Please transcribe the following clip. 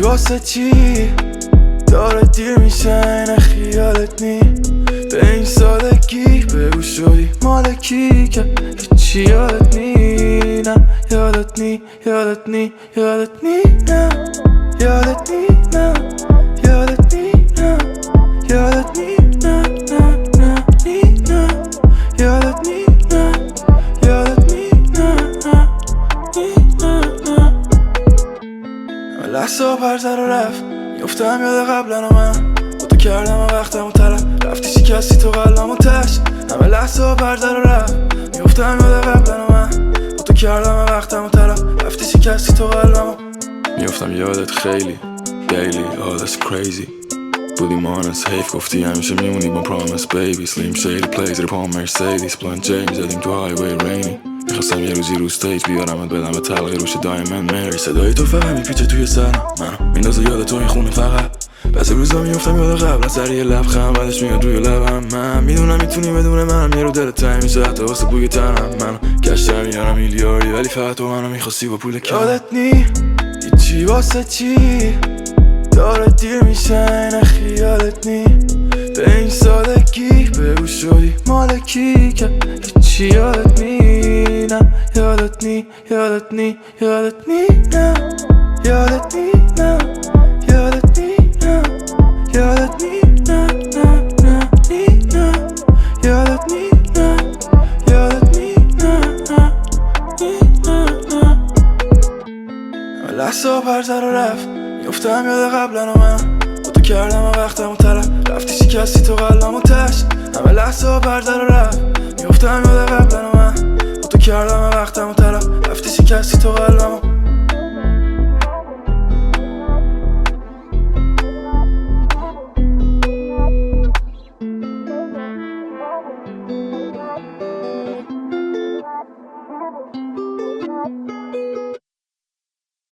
واسه چی داره دیر میشه نه خیالت نی به این سادگی بگو شدی مالکی که هیچی یادت نی نه یادت نی یادت نی یادت نی نه یادت نی نه یادت نی نه یادت نی نه نه نه نی نه یادت نی نه یادت نی نه نه نی نه نه همه لحظه پرزر و رفت میفتم یاد قبلن و من خودتو کردم و وقتم و طرف رفتی شکستی تو قلبم و تش همه لحظه پرزر و رفت میفتم یاد قبلن و من خودتو کردم و وقتم و طرف رفتی شکستی تو قلبم و میفتم یادت خیلی daily oh that's crazy بودی مانس حیف گفتی همیشه میمونی با پرامس بیبی سلیم شیدی پلیزر پام مرسیدیس بلند جیم زدیم تو هایوی رینی میخواستم یه روزی رو استیج بیارمت بدم به تلقی روش دایمند مری صدای تو فقط میپیچه توی سرم منو میندازه یاد تو این خونه فقط بعضی روزا میفتم یاد قبل سر یه لبخند بعدش میاد روی لبم من میدونم میتونی بدون منم یه رو دلت تنگ میشه حتی واسه بوی تنم منو گشتم میارم میلیاردی ولی فقط تو منو میخواستی با پول کم یادت نی هیچی واسه چی داره دیر میشه نه خیالت نی به این سادگی بگو شدی مالکی که هیچی یادت نی نه یادت نی یادت نی یادت نی نه یادت نی نه یادت نی نه یادت نی نه نه نه نی نه یادت نی نه یادت نی نه نه نی نه نه همه لحظه پرزر و رفت میفتم یاد قبلن و من خودتو کردم و وقتم و طرف رفتی شکستی تو قلبم و تش همه لحظه پرزر و رفت میفتم یاد قبلن و من خودتو کردم و وقتم و طرف رفتی شکستی تو قلبم و